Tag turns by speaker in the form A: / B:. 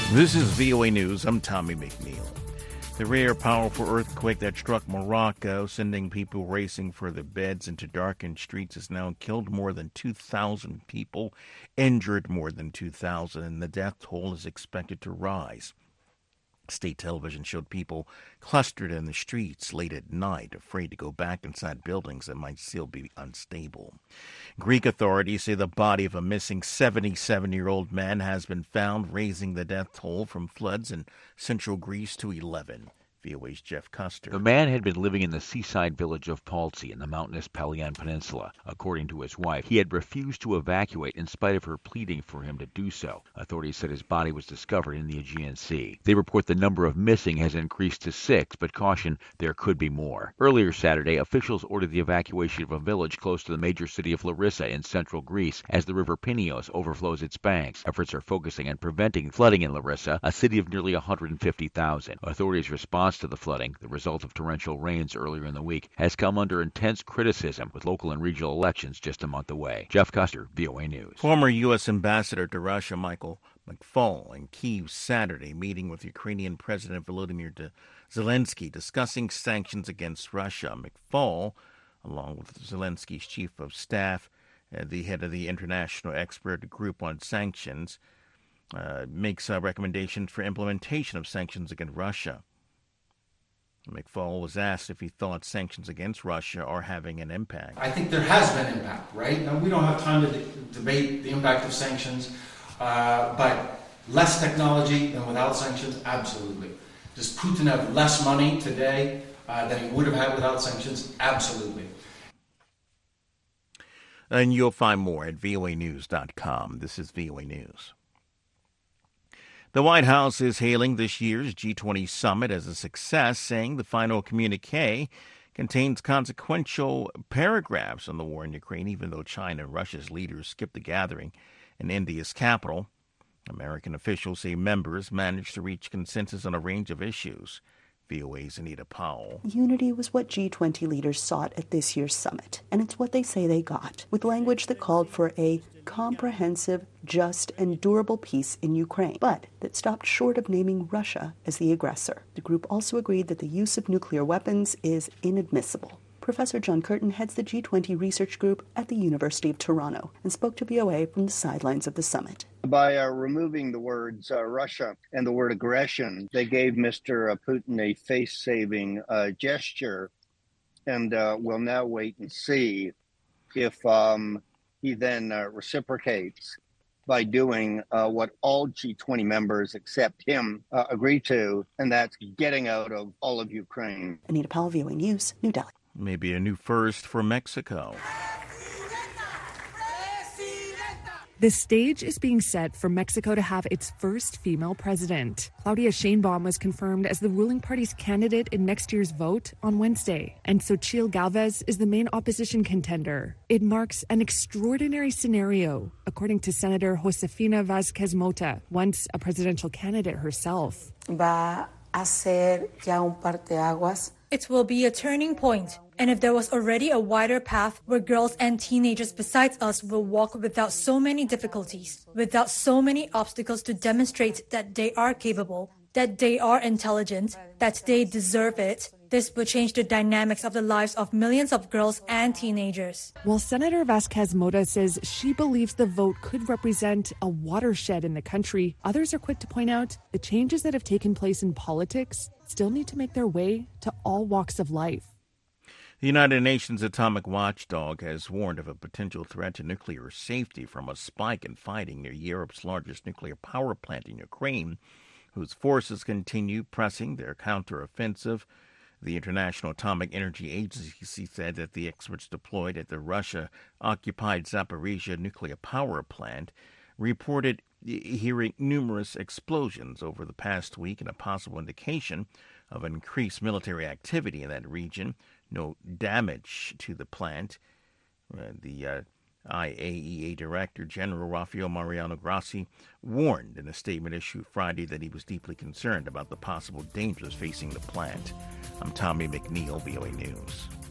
A: This is VOA News. I'm Tommy McNeil. The rare, powerful earthquake that struck Morocco, sending people racing for their beds into darkened streets, has now killed more than 2,000 people, injured more than 2,000, and the death toll is expected to rise. State television showed people clustered in the streets late at night, afraid to go back inside buildings that might still be unstable. Greek authorities say the body of a missing 77-year-old man has been found, raising the death toll from floods in central Greece to 11. VOA's Jeff Custer.
B: The man had been living in the seaside village of Paltsi in the mountainous Pelion Peninsula. According to his wife, he had refused to evacuate in spite of her pleading for him to do so. Authorities said his body was discovered in the Aegean Sea. They report the number of missing has increased to 6, but caution there could be more. Earlier Saturday, officials ordered the evacuation of a village close to the major city of Larissa in central Greece as the river Pinios overflows its banks. Efforts are focusing on preventing flooding in Larissa, a city of nearly 150,000. Authorities' response to the flooding, the result of torrential rains earlier in the week, has come under intense criticism, with local and regional elections just a month away. Jeff Custer, VOA News.
A: Former U.S. Ambassador to Russia Michael McFaul in Kyiv Saturday, meeting with Ukrainian President Volodymyr Zelensky, discussing sanctions against Russia. McFaul, along with Zelensky's chief of staff, the head of the International Expert Group on Sanctions, makes recommendations for implementation of sanctions against Russia. McFaul was asked if he thought sanctions against Russia are having an impact.
C: I think there has been impact, right? Now, we don't have time to debate the impact of sanctions, but less technology than without sanctions, absolutely. Does Putin have less money today than he would have had without sanctions? Absolutely.
A: And you'll find more at voanews.com. This is VOA News. The White House is hailing this year's G20 summit as a success, saying the final communique contains consequential paragraphs on the war in Ukraine, even though China and Russia's leaders skipped the gathering in India's capital. American officials say members managed to reach consensus on a range of issues. VOA's Anita Powell.
D: Unity was what G20 leaders sought at this year's summit, and it's what they say they got, with language that called for a comprehensive, just, and durable peace in Ukraine, but that stopped short of naming Russia as the aggressor. The group also agreed that the use of nuclear weapons is inadmissible. Professor John Curtin heads the G20 research group at the University of Toronto and spoke to VOA from the sidelines of the summit.
E: By removing the words Russia and the word aggression, they gave Mr. Putin a face-saving gesture, and we'll now wait and see if he then reciprocates by doing what all G20 members except him agree to, and that's getting out of all of Ukraine.
D: Anita Powell, VOA News, New Delhi.
A: Maybe a new first for Mexico.
F: The stage is being set for Mexico to have its first female president. Claudia Sheinbaum was confirmed as the ruling party's candidate in next year's vote on Wednesday, and Xochitl Galvez is the main opposition contender. It marks an extraordinary scenario, according to Senator Josefina Vázquez Mota, once a presidential candidate herself.
G: Va a ser ya un parteaguas.
H: It will be a turning point. And if there was already a wider path where girls and teenagers besides us will walk without so many difficulties, without so many obstacles to demonstrate that they are capable, that they are intelligent, that they deserve it, this would change the dynamics of the lives of millions of girls and teenagers.
F: While Senator Vázquez Mota says she believes the vote could represent a watershed in the country, others are quick to point out the changes that have taken place in politics still need to make their way to all walks of life.
A: The United Nations Atomic Watchdog has warned of a potential threat to nuclear safety from a spike in fighting near Europe's largest nuclear power plant in Ukraine, whose forces continue pressing their counteroffensive. The International Atomic Energy Agency said that the experts deployed at the Russia-occupied Zaporizhzhia nuclear power plant reported hearing numerous explosions over the past week and a possible indication of increased military activity in that region. No damage to the plant. The IAEA Director General Rafael Mariano Grossi warned in a statement issued Friday that he was deeply concerned about the possible dangers facing the plant. I'm Tommy McNeil, VOA News.